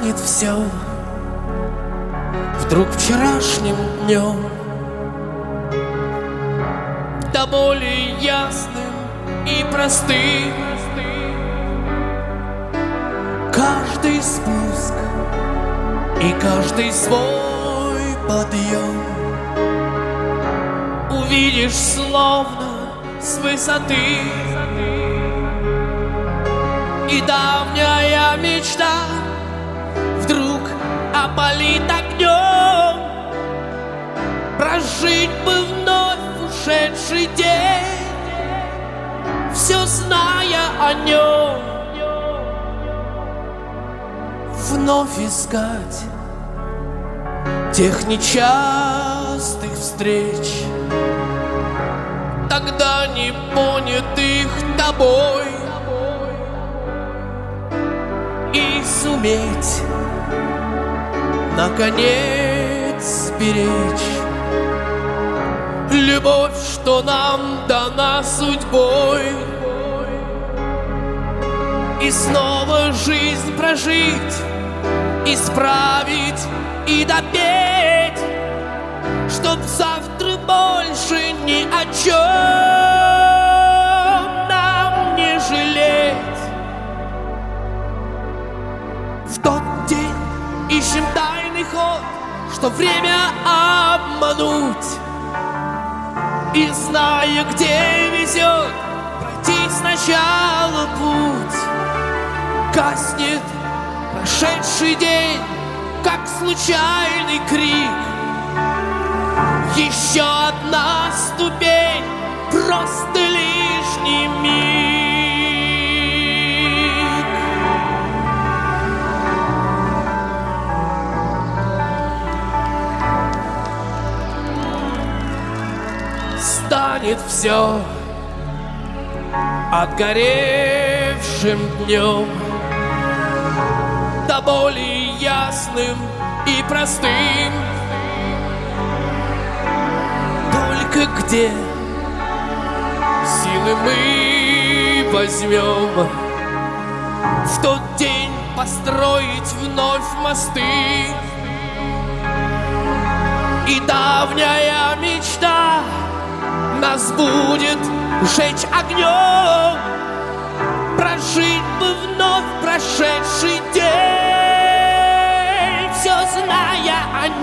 станет все вдруг вчерашним днем, да более ясным и простым. Каждый спуск и каждый свой подъем увидишь словно с высоты. И давняя мечта вдруг опалит огнем. Прожить бы вновь ушедший день, все зная о нем. Вновь искать тех нечастых встреч, тогда не понятых тобой, и суметь наконец беречь любовь, что нам дана судьбой, и снова жизнь прожить, исправить и допеть, чтоб завтра больше ни о чем нам не жалеть. В тот день ищем тайный ход, что время обмануть, и зная, где везет, пройти сначала путь. Гаснет прошедший день, как случайный крик. Еще одна ступень, просто лишний миг. Станет все отгоревшим днем, да более ясным и простым. Только где силы мы возьмем в тот день построить вновь мосты? И давняя мечта нас будет жечь огнем. Прожить бы вновь прошедший день, все зная о